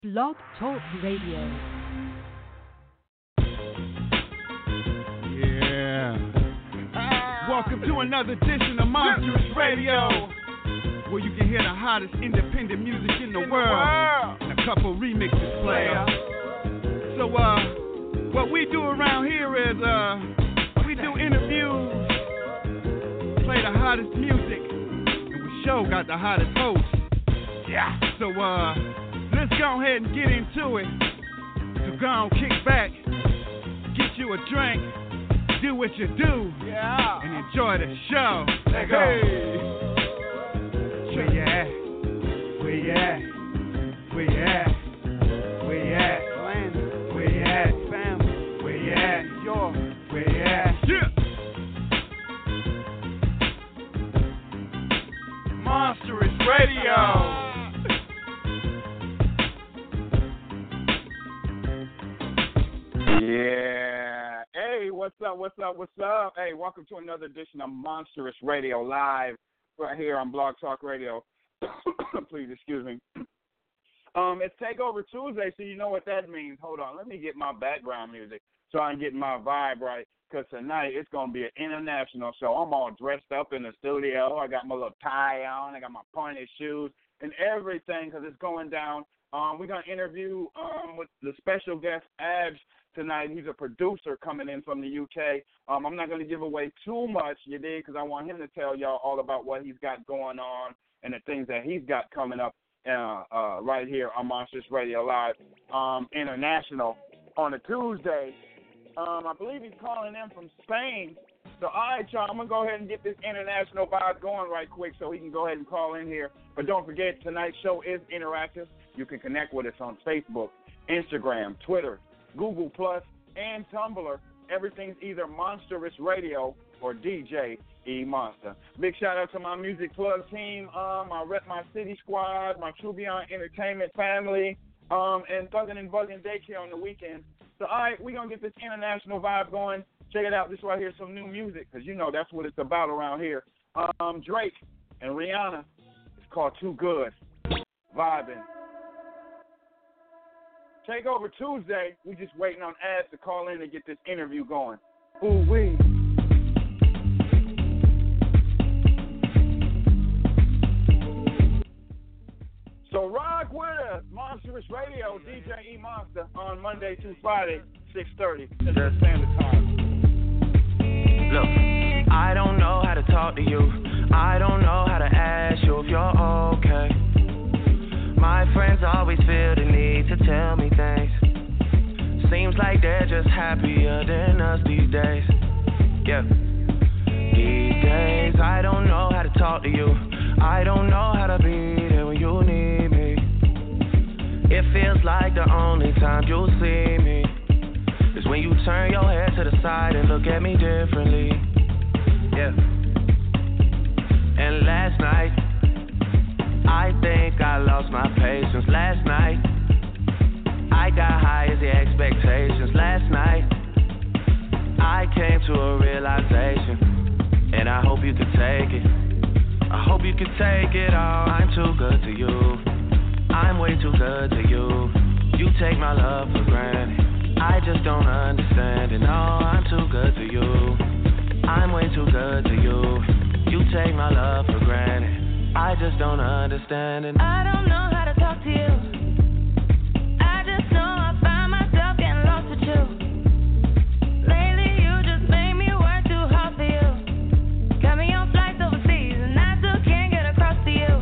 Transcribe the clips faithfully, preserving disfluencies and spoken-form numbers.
Blog Talk Radio. Yeah. Welcome to another edition of Monstrous Radio, where you can hear the hottest independent music in the world and a couple remixes player. So, uh, what we do around here is, uh, we do interviews, play the hottest music, and we show got the hottest hosts. Yeah. So, uh, let's go ahead and get into it. So go on, kick back, get you a drink, do what you do, yeah, and enjoy the show. Let's go. Hey. Where you at? Where you at? Where you at? Where you at? Where you at? Family. Where you at? Your. Where you at? Yeah. Monstrous Radio. Yeah. Hey, what's up? What's up? What's up? Hey, welcome to another edition of Monstrous Radio live right here on Blog Talk Radio. Please excuse me. Um, it's Takeover Tuesday, so you know what that means. Hold on, let me get my background music so I can get my vibe right. Because tonight it's gonna be an international show. I'm all dressed up in the studio. I got my little tie on. I got my pointed shoes and everything because it's going down. Um, we're gonna interview um with the special guest Abs tonight. He's a producer coming in from the U K. Um, I'm not going to give away too much, you dig, because I want him to tell y'all all about what he's got going on and the things that he's got coming up uh, uh, right here on Monstrous Radio Live um, International on a Tuesday. Um, I believe he's calling in from Spain. So, all right, y'all, I'm going to go ahead and get this international vibe going right quick so he can go ahead and call in here. But don't forget, tonight's show is interactive. You can connect with us on Facebook, Instagram, Twitter, Google Plus, and Tumblr. Everything's either Monstrous Radio or D J E Monster. Big shout out to my Music Plug team, um, my Rep My City squad, my Trubion Entertainment family, um, and Thuggin' and Buggin' Daycare on the weekend. So, all right, we're going to get this international vibe going. Check it out. This right here is some new music, because you know that's what it's about around here. Um, Drake and Rihanna. It's called Too Good. Vibing. Takeover Tuesday, we just waiting on ads to call in and get this interview going. Ooh wee. So rock with us, Monstrous Radio, D J E Monster on Monday through Friday, six thirty Central Standard Time. Look, I don't know how to talk to you. I don't know how to ask you if you're okay. My friends always feel the need to tell me things. Seems like they're just happier than us these days. Yeah. These days, I don't know how to talk to you. I don't know how to be there when you need me. It feels like the only time you'll see me is when you turn your head to the side and look at me differently. Yeah. And last night, I think I lost my patience last night. I got high as the expectations last night. I came to a realization, and I hope you can take it. I hope you can take it all. I'm too good to you. I'm way too good to you. You take my love for granted. I just don't understand it. No, I'm too good to you. I'm way too good to you. You take my love for granted. I just don't understand it. I don't know how to talk to you. I just know I find myself getting lost with you. Lately you just made me work too hard for you. Got me on flights overseas and I still can't get across to you.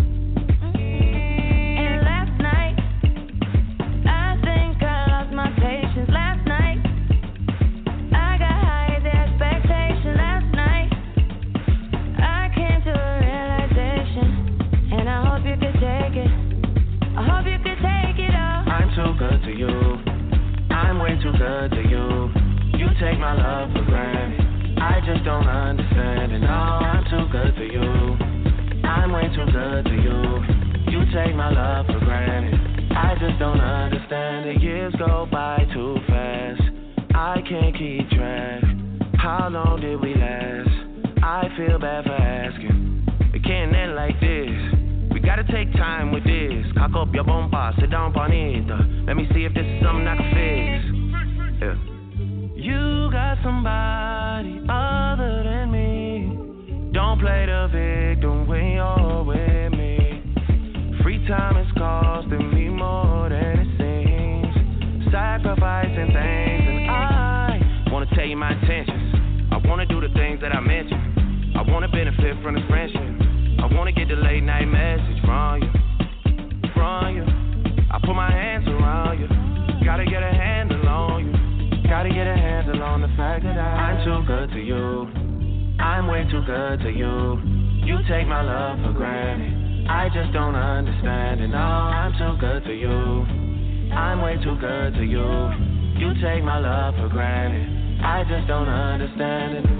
And last night, I think I lost my patience. Last night, I got high as the expectation. Last night, I came to a realization, and I hope you could take it. I hope you could take it all. I'm too good to you. I'm way too good to you. You take my love for granted. I just don't understand it. No, I'm too good to you. I'm way too good to you. You take my love for granted. I just don't understand it. Years go by too fast. I can't keep track. How long did we last? I feel bad for asking. It can't end like this. We gotta take time with this. Cock up your bumper, sit down on it. Let me see if this is something I can fix. Yeah. You got somebody other than me. Don't play the victim when you're with me. Free time is costing me more than it seems. Sacrificing things, and I wanna tell you my intentions. I wanna do the things that I mentioned. I wanna benefit from this friendship. I wanna get the late night message from you, from you. I put my hands around you. Gotta get a handle on you. Gotta get a handle on the fact that I, I'm too good to you. I'm way too good to you. You take my love for granted. I just don't understand it. No, I'm too good to you. I'm way too good to you. You take my love for granted. I just don't understand it.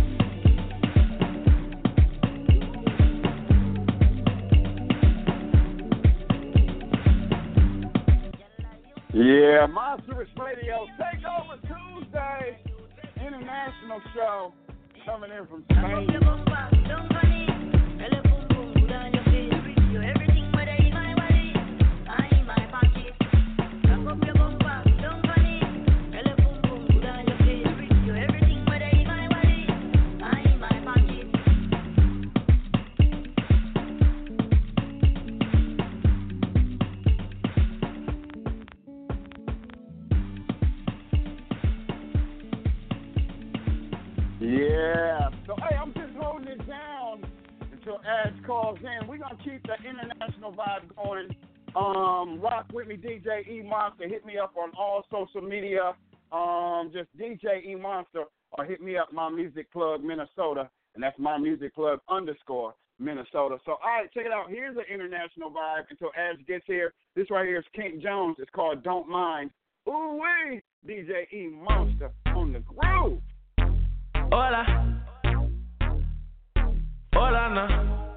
Yeah, Monstrous Radio Takeover Tuesday, international show coming in from Spain. Yeah, so hey, I'm just holding it down until Ads calls in. We're going to keep the international vibe going. Um, rock with me, D J E Monster. Hit me up on all social media. Um, just D J E Monster, or hit me up, My Music Plug Minnesota, and that's My Music Plug underscore Minnesota. So, all right, check it out. Here's the international vibe until Ads gets here. This right here is Kent Jones. It's called Don't Mind. Ooh-wee, D J E Monster on the groove. Hola, hola, no.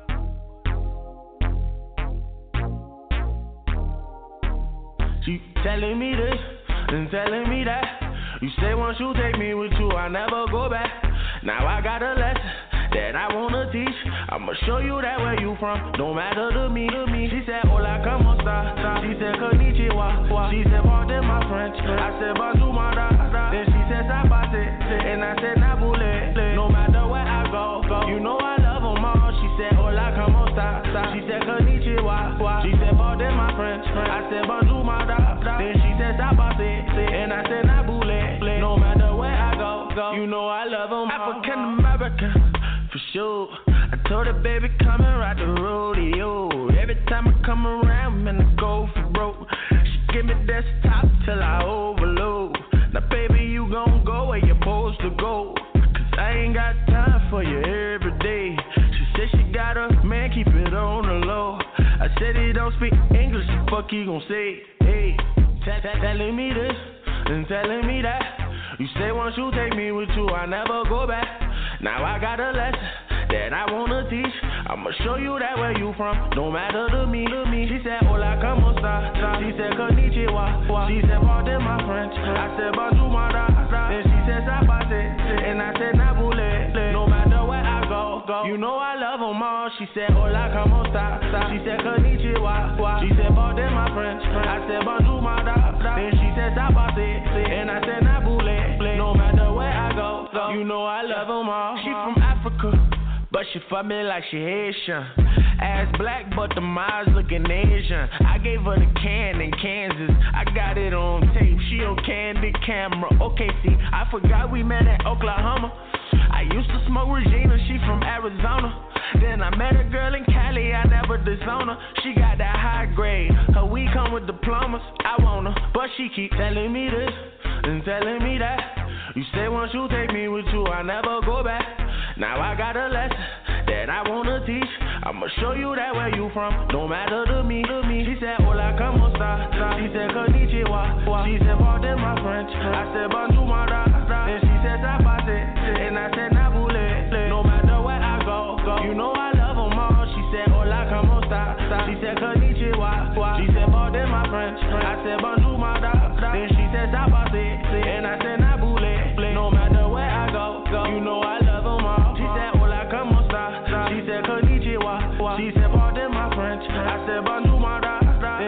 She telling me this and telling me that. You say once you take me with you, I never go back. Now I got a lesson that I wanna teach. I'ma show you that where you from, no matter to me, to me. She said, hola, como esta? She said, konnichiwa. She said, pardon my French. I said, bonjour, my da. Then she said, sabate. And I said, nabule. No matter where I go, go. You know I love them all. She said, hola, como esta? She said, konnichiwa. She said, pardon my French. I said, bonjour, my da. Then she said, sabate. And I said, nabule. No matter where I go, go. You know I love them all. African American. For sure, I told her, baby, come and ride the rodeo. Every time I come around, man, I go for broke. She give me desktop till I overload. Now, baby, you gon' go where you're supposed to go. Cause I ain't got time for you every day. She said she got a man, keep it on the low. I said he don't speak English, the fuck he gon' say? Hey, t- t- telling me this and telling me that. You say once you take me with you, I never go back. Now I got a lesson that I wanna teach. I'ma show you that where you from, no matter to me, to me. She said, hola, como esta? She said, konnichiwa. She said, pardon my French. I said, bonjour, my da. Then she said, sabate. And I said, nabule. No matter where I go, go. You know I love them all. She said, hola, como esta? She said, konnichiwa. She said, pardon my French. I said, bonjour, my da. Then she said, sabate. And I said, nabule. No matter where I go, go. You know I love them all. She from Africa, but she fuck me like she Haitian. Ass black, but the eyes looking Asian. I gave her the can in Kansas. I got it on tape. She on candid camera. Okay, see, I forgot we met at Oklahoma. I used to smoke Regina. She from Arizona. Then I met a girl in Cali. I never disown her. She got that high grade. Her weed come with diplomas. I want her, but she keep telling me this and telling me that. You say once you take me with you, I never go back. Now I got a lesson that I wanna teach. I'ma show you that where you from, no matter to me, to me. She said, hola, como esta? She said, konnichiwa. She said, pardon my French. I said, bonjour, my da. Then she said, sabate. And I said, nabule. No matter where I go, go. You know I love them all. She said, hola, como esta? She said, konnichiwa. She said, pardon my French. I said, bonjour, my da. Then she said, sabate. And I said, nabule. No matter where I go, go. You know I love them all. She said, hola, como esta? She said, konnichiwa. She said, pardon my French. I said, bonjour, my da.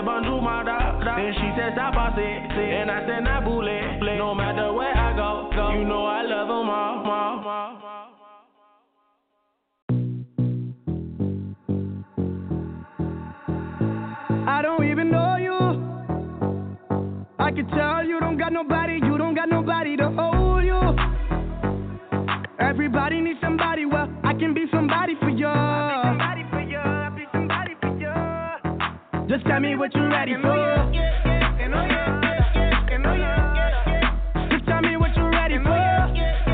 bonjour, my dog. Then she said, stop, I said, and I said, nah, bullet. No matter where I go, go. You know I love them all, all, all. I don't even know you. I can tell you don't got nobody, you don't got nobody to hold you. Everybody needs somebody, well, I can be somebody for you. I'll be somebody for you, I'll be somebody for you. Just tell me what you're ready for. Just tell me what you're ready for.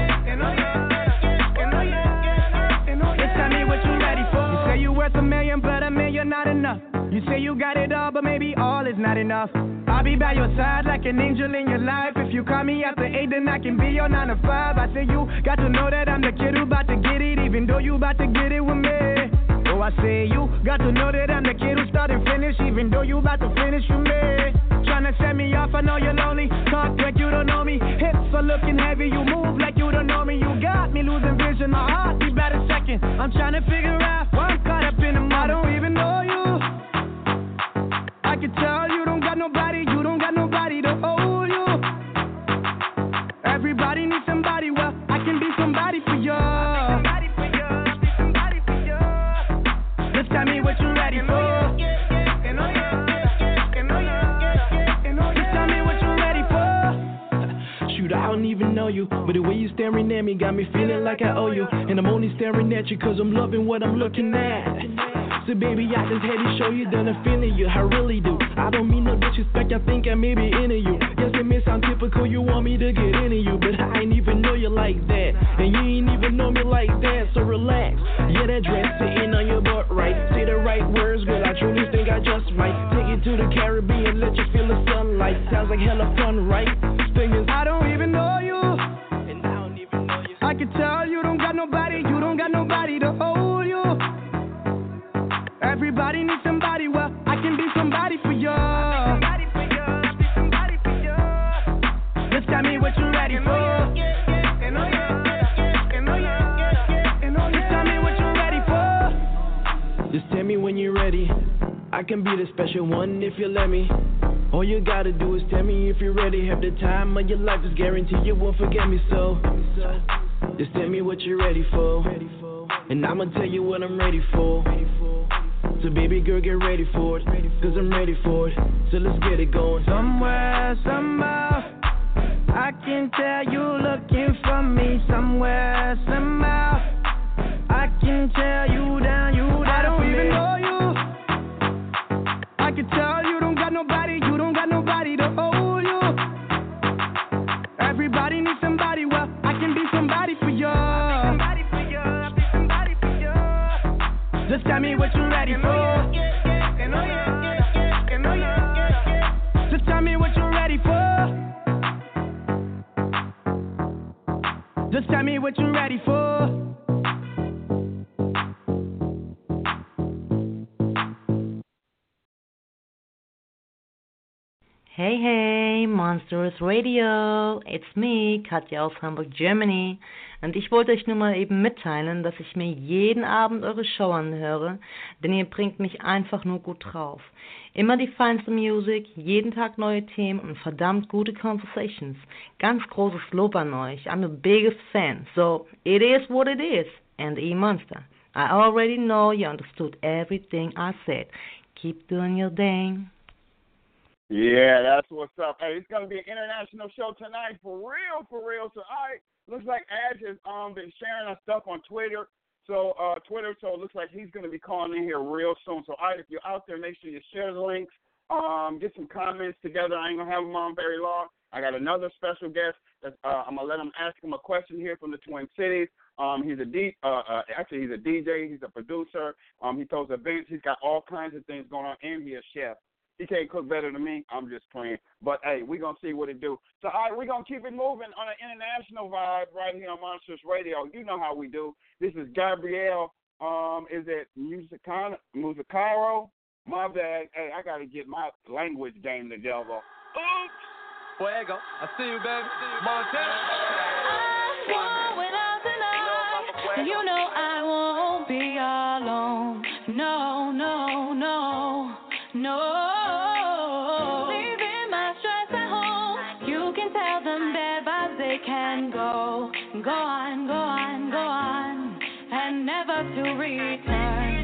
Just tell me what you're ready for. You say you're worth a million, but a million not enough. You say you got it all, but maybe all is not enough. I'll be by your side like an angel in your life. If you call me after eight, then I can be your nine to five. I say you got to know that I'm the kid who about to get it, even though you about to get it with me. Oh, I say you got to know that I'm the kid who start and finish, even though you about to finish with me. Tryna set me off, I know you're lonely. Talk like you don't know me. Hips are looking heavy, you move like you don't know me. You got me losing vision, my heart beat by the second. I'm tryna figure out why I'm caught up in the moment. I don't even know you. I can tell you don't got nobody, you don't got nobody to hold you. Everybody needs somebody, well, I can be somebody for you. I'll be somebody for you, I'll be somebody for you. Just tell me what you're ready for. Just tell me what you're ready for. Shoot, I don't even know you, but the way you staring at me got me feeling like I owe you. And I'm only staring at you cause I'm loving what I'm looking at. So baby, I just had to show you that I'm feeling you, I really do. I don't mean no disrespect, I think I may be into you. Yes, it may sound typical, you want me to get into you, but I ain't even know you like that, and you ain't even know me like that, so relax. Yeah, that dress sitting on your butt right. Say the right words, girl, I truly think I just might take you to the Caribbean, let you feel the sunlight. Sounds like hella fun, right? Thing is, I don't even know you, and I don't even know you. I can tell you don't got nobody, you don't got nobody to hold you. Everybody needs somebody, well, I can be somebody for you. I'll be somebody for you, I'll be somebody for you. Just tell me what you're ready for. Just tell me what you're ready for. Just tell me when you're ready. I can be the special one if you let me. All you gotta do is tell me if you're ready. Have the time of your life, is guaranteed you won't forget me, so just tell me what you're ready for, and I'ma tell you what I'm ready for. So baby girl, get ready for it, cause I'm ready for it, so let's get it going. Somewhere, somehow, I can tell you looking for me. Somewhere, somehow, I can tell you down, you down. I don't even know you. I can tell you don't got nobody, you don't got nobody to hold you. Everybody needs somebody, well, I can be somebody for you. I'll be somebody for you, I'll be somebody for you. Just tell me what you're ready for. Just tell me what you're ready for. Just tell me what you're ready for. Hey, hey, Monstrous Radio. It's me, Katja aus Hamburg, Germany. Und ich wollte euch nur mal eben mitteilen, dass ich mir jeden Abend eure Show anhöre, denn ihr bringt mich einfach nur gut drauf. Immer die feinste Musik, jeden Tag neue Themen und verdammt gute Conversations. Ganz großes Lob an euch. I'm the biggest fan. So, it is what it is. And E-Monster, I already know you understood everything I said. Keep doing your thing. Yeah, that's what's up. Hey, it's going to be an international show tonight, for real, for real. So, all right, looks like Ash has um, been sharing our stuff on Twitter. So, uh, Twitter, so it looks like he's going to be calling in here real soon. So, all right, if you're out there, make sure you share the links, um, get some comments together. I ain't going to have them on very long. I got another special guest. That, uh, I'm going to let him ask him a question here from the Twin Cities. Um, he's a D, uh, uh, actually, he's a D J. He's a producer. Um, he throws events. He's got all kinds of things going on, and he's a chef. He can't cook better than me. I'm just playing. But, hey, we're going to see what it do. So, all right, we're going to keep it moving on an international vibe right here on Monsters Radio. You know how we do. This is Gabrielle. Um, is it Musicano? Musicaro? My bad. Hey, I got to get my language game together. Oops. Fuego. I see you, baby. Montana. I went out tonight. You know I won't be alone. No, no, no, no. and go, go on, go on, go on, and never to return.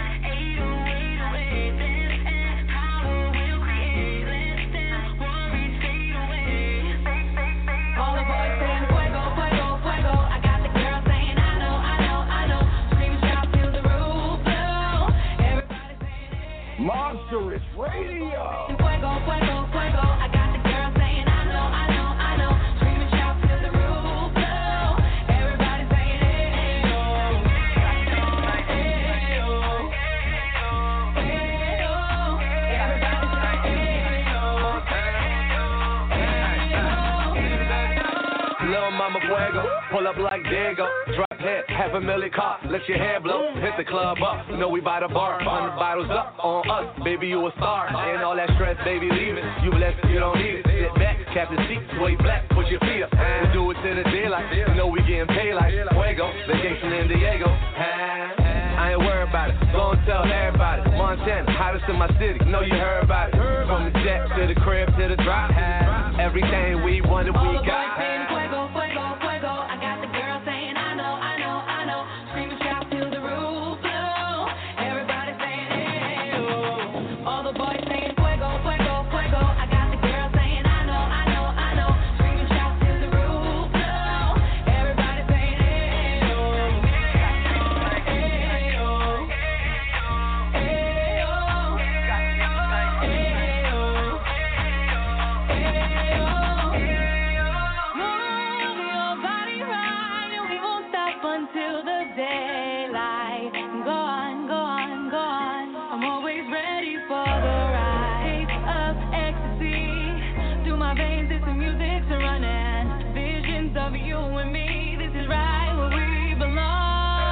All the boys saying fuego, fuego, fuego. I got the girl saying I know, I know, I know. Screaming shout till the roof blow. Everybody saying hey. Monstrous Radio. Fuego, fuego, fuego. I got the girl saying I know, I know, I know. Screaming shout till the roof blow. Everybody saying hey, oh. Hey, oh. Hey, oh. Everybody saying hey, oh. Lil' Mama Fuego, pull up like Diego. Drop head, half a million car, let your hair blow. Hit the club up, know we by the bar. Hundred bottles up on us, baby you a star. Ain't all that stress, baby leave it. You blessed, you don't need it. Sit back, captain seat, sway black, put your feet up. And do it to the daylight, you know we getting paid like Fuego. Vacation in Diego. I ain't worried about it, go and tell everybody. Montana, hottest in my city, know you heard about it. From the jet to the crib to the drop. Everything we wanted, we got. Fuego, fuego, fuego. I got the girl saying I know, I know, I know. Screaming shout till the roof blow. Everybody saying hey, oh. All the boys saying fuego, fuego, fuego. I got the girl saying I know, I know, I know. Screaming shout till the roof blow. Everybody saying hey, oh. Hey, oh. Hey, oh. Hey, oh. Hey, oh. Move your body right, and we won't stop until the daylight. Go on, go on, go on. I'm always ready for the rise of ecstasy. Through my veins, it's the music's running. Visions of you and me. This is right where we belong.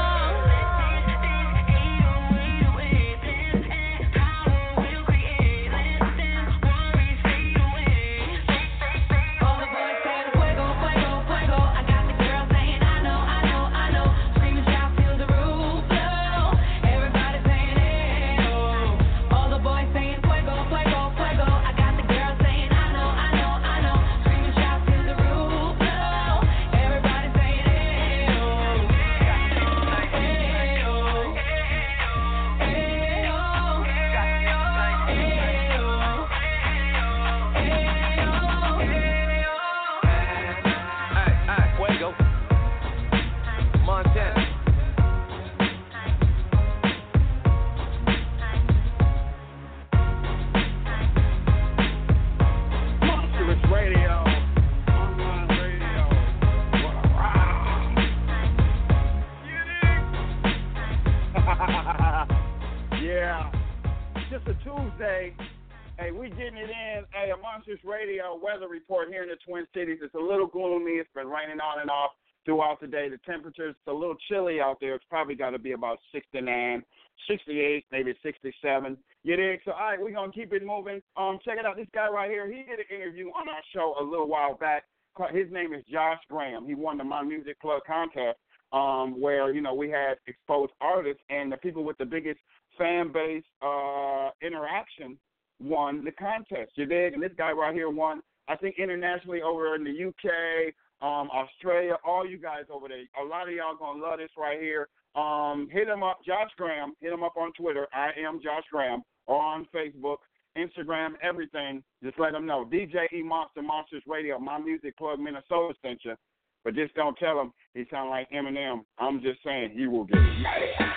All the boys saying fuego, fuego, fuego. I got the girl saying I know, I know, I know. Screaming shout till the roof blow. Everybody saying hey, oh. All the boys saying fuego, fuego, fuego. I got the girl saying I know, I know, I know. Screaming shout till the roof blow. Everybody saying hey, oh. Hey, oh. Hey, oh. Hey, oh. Hey, hey, Fuego, Montana. Monstrous Radio. Online radio. What a ride. Yeah. Just a Tuesday. Hey, we getting it in. Hey, a Monstrous Radio weather report here in the Twin Cities. It's a little gloomy. It's been raining on and off throughout the day. The temperature's a little chilly out there. It's probably got to be about sixty-nine, sixty-eight, maybe sixty-seven. You dig? So, all right, we're going to keep it moving. Um, check it out. This guy right here, he did an interview on our show a little while back. His name is Josh Graham. He won the My Music Club contest um, where, you know, we had exposed artists, and the people with the biggest fan base uh, interaction won the contest. You dig? And this guy right here won, I think, internationally over in the U K, um, Australia, all you guys over there. A lot of y'all going to love this right here. Um, hit him up, Josh Graham. Hit him up on Twitter. I am Josh Graham. Or on Facebook, Instagram, everything. Just let him know. D J E Monster, Monsters Radio, My Music Club, Minnesota sent you. But just don't tell him he sound like Eminem. I'm just saying he will get mad.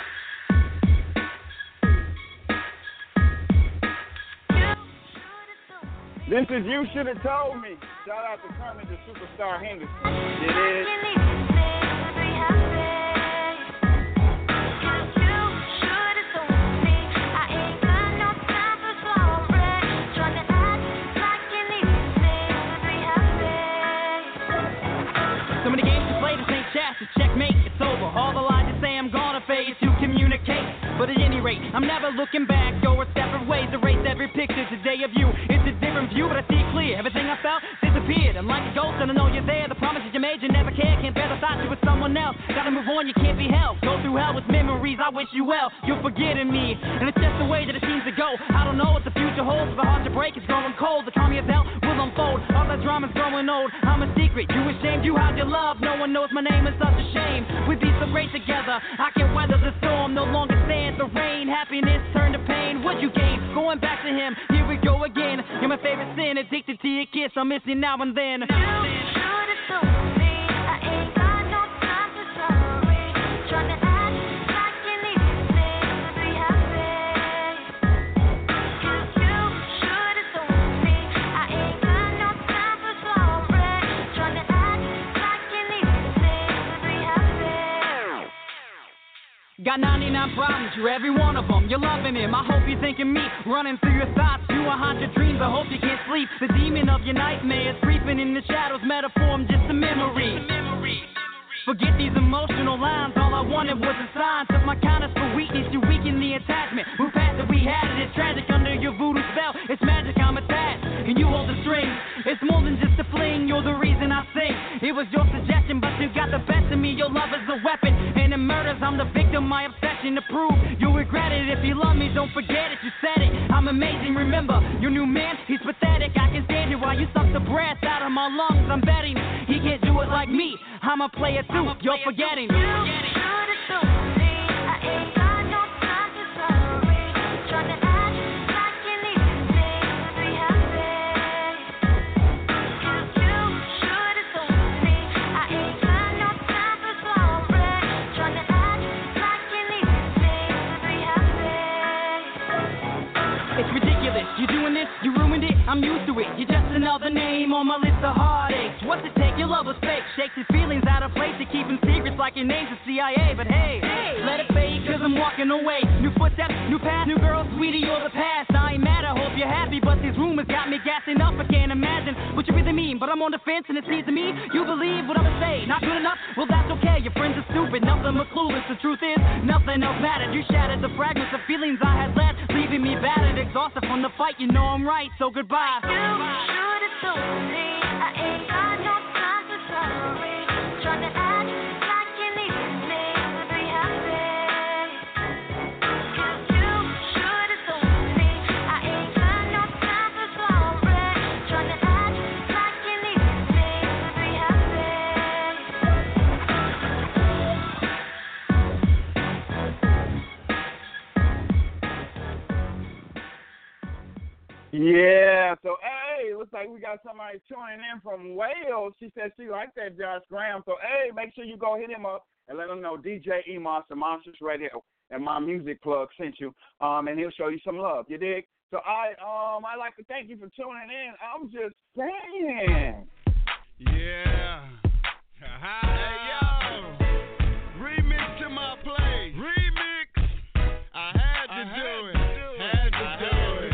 This is You Should Have Told Me. Shout out to Kermit the Superstar Henderson. It is. So many games to play, this ain't chess, it's checkmate, it's over. All the lies you say I'm gonna face to communicate. But at any rate, I'm never looking back. Go our separate ways, erase every picture today of you. It's a different view, but I see it clear. Everything I felt, there's a disappeared. I'm like a ghost and I know you're there. The promises you made, you never cared. Can't bear the thought you were someone else. Gotta move on, you can't be held. Go through hell with memories, I wish you well. You're forgetting me, and it's just the way that it seems to go. I don't know what the future holds, but the heart to break is growing cold. The trauma of hell will unfold. All that drama's growing old. I'm a secret, you ashamed, you hide your love. No one knows my name, it's such a shame. We'd be so great together. I can weather the storm, no longer stand the rain. Happiness turned to pain. What'd you gain? Going back to him, here we go again. You're my favorite sin, addicted to your kiss. I'm missing now and then. You should've told me I ain't got no time for sorry. Trying to act like you need me to be happy. You, you should've told me I ain't got no time for sorry. Trying to act like you need me to be happy. Got ninety-nine problems, you're every one of them. You're loving him, I hope you're thinking me. Running through your thoughts, you will haunt your dreams. I hope you can't sleep. The demon of your nightmares creeping in the shadows. Metaphor, I'm just a memory. Forget these emotional lines. All I wanted was a sign. Took my kindness for weakness. You weaken the attachment. Move past it, we had it. It's tragic under your voodoo spell. It's magic, I'm attached. And you hold the strings. It's more than just a fling. You're the reason I sing. It was your suggestion, but you got the best of me. Your love is a weapon. And in murders, I'm the victim. My obsession to prove. You'll regret it if you love me. Don't forget it. You said it. I'm amazing. Remember, your new man, he's pathetic. I can stand here while you suck the breath out of my lungs. I'm betting he can't do it like me. I'm a player too. You're forgetting. You should've told me I ain't got no time for sorry. Trying to act like you need me to be happy. You, you should've told me I ain't got no time for sorry. Trying to act like you need me to be happy. It's ridiculous. You're doing this, you ruined it. I'm used to it. You're just another name on my list of heartaches. What's it take? Your love was fake. Shakes his feelings out of place. To keep him secrets like your name's the C I A. But hey, hey, let it fade, cause I'm walking away. New footsteps, new path, new girl, sweetie, you're the past. I ain't mad, I hope you're happy, but these rumors got me gassing up. I can't imagine what you really mean, but I'm on the fence and it seems to me you believe what I'ma say. Not good enough? Well, that's okay. Your friends are stupid, nothing but clueless. The truth is, nothing else mattered. You shattered the fragments of feelings I had left, leaving me battered, exhausted from the fight. You know I'm right, so goodbye. You should've told me I ain't got no time for sorry. Trying to act like you need me to be happy. You, you should've told me I ain't got no time for sorry. Trying to act like you need me to be happy. Yeah, so hey, looks like we got somebody tuning in from Wales. She said she liked that Josh Graham. So hey, make sure you go hit him up and let him know D J E-Monster, Monsters Radio, and my music plug sent you. Um, and he'll show you some love. You dig? So I um I like to thank you for tuning in. I'm just saying. Yeah. Hey yo. Remix to my play. Remix. I had to I do it. Had to do it.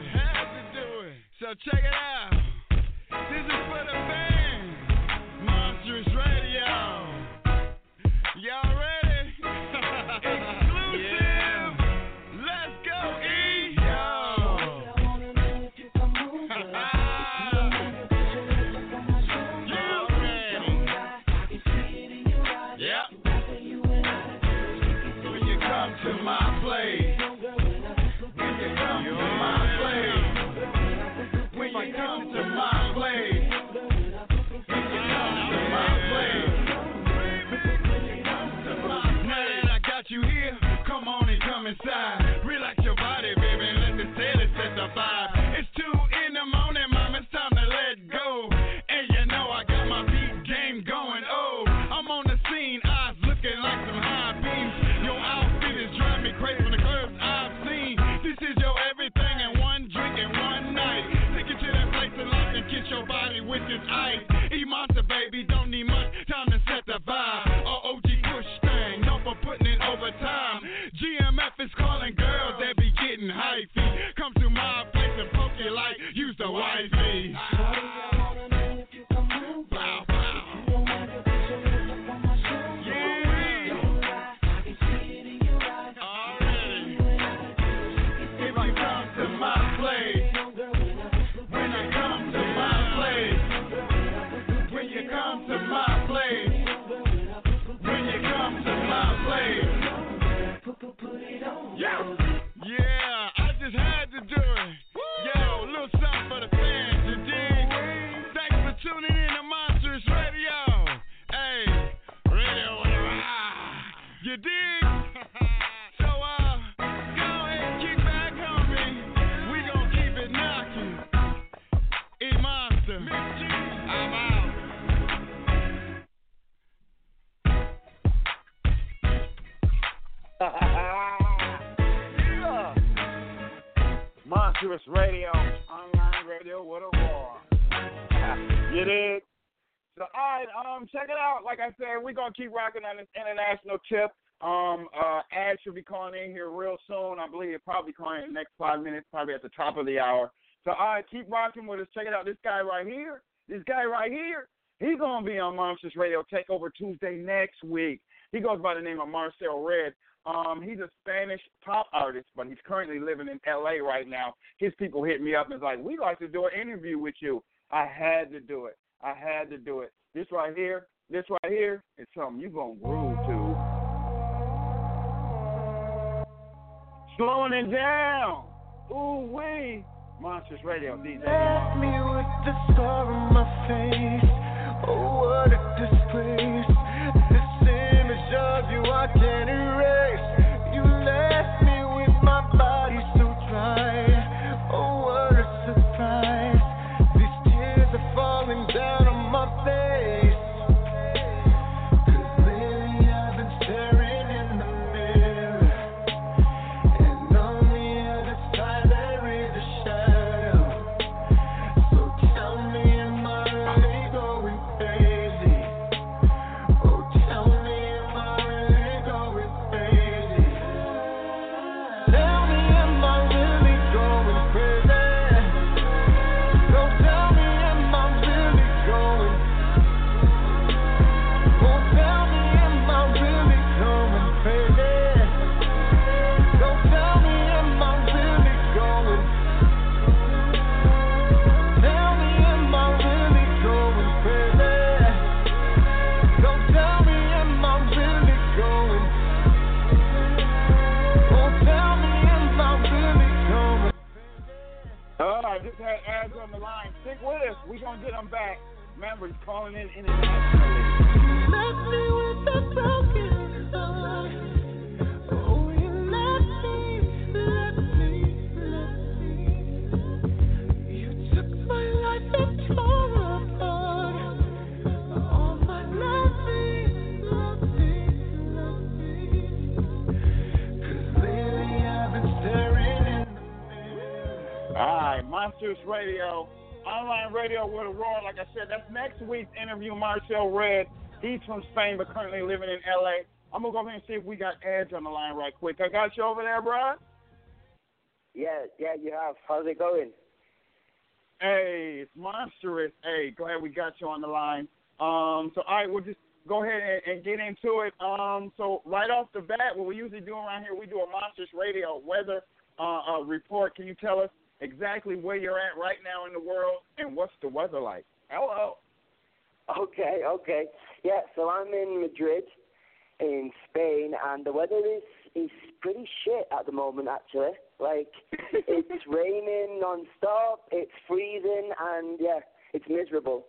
So check it out. This is for the fans. Monsters Radio. Y'all ready? Exclusive. Yeah. Let's go, E. Yo. You ready? Yep. When you come to my place. When you come to my place. When you come to my place, when you come to my place, now that I got you here, come on and come inside. Relax your body, baby, and let the steady set the vibe. It's two in the morning, mom, it's time to let go. And you know I got my beat game going. Oh, I'm on the scene, eyes looking like some high beams. Your outfit is driving me crazy from the clubs I've seen. This is your everything and one drink and one night. And kiss your body with this ice. E-Monster, baby, don't need much time to set the vibe. Or O G push thing, no for putting it over time. G M F is calling girls that be getting hyphy. Come to my place and poke you like use the wifey. Bow, bow. Yeah. Already. If you come to my place. When I come to my place, dig? So, uh, go ahead and kick back, homie. We gon' keep it knocking. E-Monster, I'm out. Yeah. Monstrous Radio, online radio with a roar. You dig? So, all right, um, check it out. Like I said, we're going to keep rocking on this international tip. Um, uh, Ad should be calling in here real soon. I believe he'll probably calling in the next five minutes, probably at the top of the hour. So, all right, keep rocking with us. Check it out. This guy right here, this guy right here, he's going to be on Monstrous Radio Takeover Tuesday next week. He goes by the name of Marcel Red. Um, he's a Spanish pop artist, but he's currently living in L A right now. His people hit me up and was like, we'd like to do an interview with you. I had to do it. I had to do it. This right here, this right here is something you're going to groove to. Slowing it down. Ooh, wee. Monstrous Radio, D J. Left me with the scar on my face. Oh, what a disgrace. This image of you I can't erase. You left me with my body so dry. Oh, what a surprise. These tears are falling down on my face. 'Cause lately I've been staring in the mirror, and on the other side there is a shadow. So tell me, am I really going crazy? Oh, tell me, am I really going crazy? Tell me, am I really going crazy? So tell me, am I really going? Oh, tell me, am I really going crazy? So tell me, am I really going? Tell me, am I really going crazy? So tell me, am I really going? Oh, tell me, am I really going? Oh, I just had ads on the line. Stick with us. We're going to get them back. Remember, he's calling in internationally. Left me with a broken heart. Oh, you left me, left me, left me. You took my life and tore apart. All my loving, loving, loving. 'Cause lately I've been staring in the mirror. All right, Monstrous Radio, online radio with a roar. Like I said, that's next week's interview. Marcel Red, he's from Spain but currently living in L A. I'm gonna go ahead and see if we got ads on the line right quick. I got you over there, bro. Yeah, yeah, you have. How's it going? Hey, it's Monstrous. Hey, glad we got you on the line. Um, so all right, we'll just go ahead and, and get into it. Um, so right off the bat, what we usually do around here, we do a Monstrous Radio weather uh, uh, report. Can you tell us exactly where you're at right now in the world and what's the weather like? Hello. Okay, okay. Yeah, so I'm in Madrid, in Spain, and the weather is, is pretty shit at the moment, actually. Like, it's raining non-stop, it's freezing, and, yeah, it's miserable.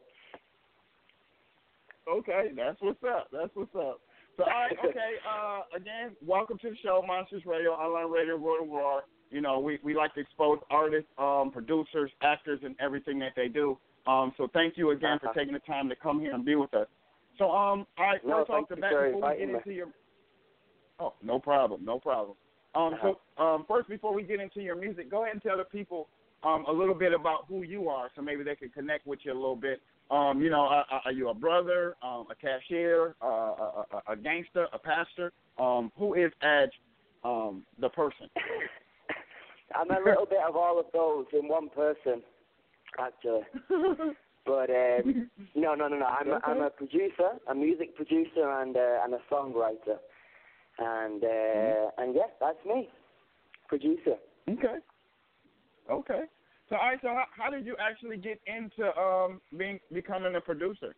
Okay, that's what's up. That's what's up. So, all right, okay, uh, again, welcome to the show, Monstrous Radio, online radio, Royal Roar. You know, we, we like to expose artists, um, producers, actors, and everything that they do. Um, so thank you again uh-huh. for taking the time to come here and be with us. So, um, all right, no, first off the bat, before we get into me. your... Oh, no problem, no problem. Um, uh-huh. So, um, first, before we get into your music, go ahead and tell the people um, a little bit about who you are so maybe they can connect with you a little bit. Um, you know, are, are you a brother, um, a cashier, uh, a, a, a gangster, a pastor? Um, who is Edge, um, the person? I'm a little bit of all of those in one person, actually. But um, no, no, no, no. I'm, okay. I'm a producer, a music producer, and uh, and a songwriter, and uh, mm-hmm. and yeah, that's me, producer. Okay. Okay. So, all right. So, how, how did you actually get into um, being becoming a producer?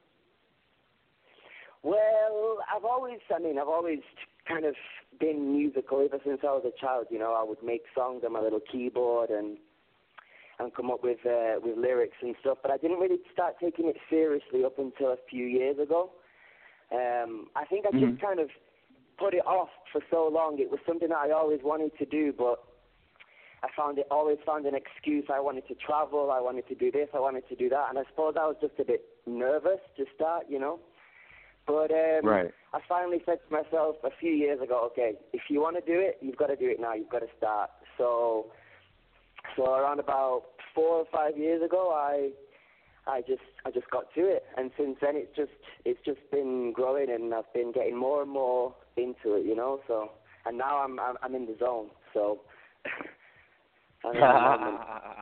Well, I've always, I mean, I've always kind of been musical ever since I was a child. You know, I would make songs on my little keyboard and and come up with uh, with lyrics and stuff. But I didn't really start taking it seriously up until a few years ago. Um, I think I mm-hmm. just kind of put it off for so long. It was something that I always wanted to do, but I found it always found an excuse. I wanted to travel. I wanted to do this. I wanted to do that. And I suppose I was just a bit nervous to start, you know. But um, right. I finally said to myself a few years ago, okay, if you want to do it, you've got to do it now. You've got to start. So, so around about four or five years ago, I, I just, I just got to it. And since then, it's just, it's just been growing, and I've been getting more and more into it, you know. So, and now I'm, I'm, I'm in the zone. So. I'm in the moment.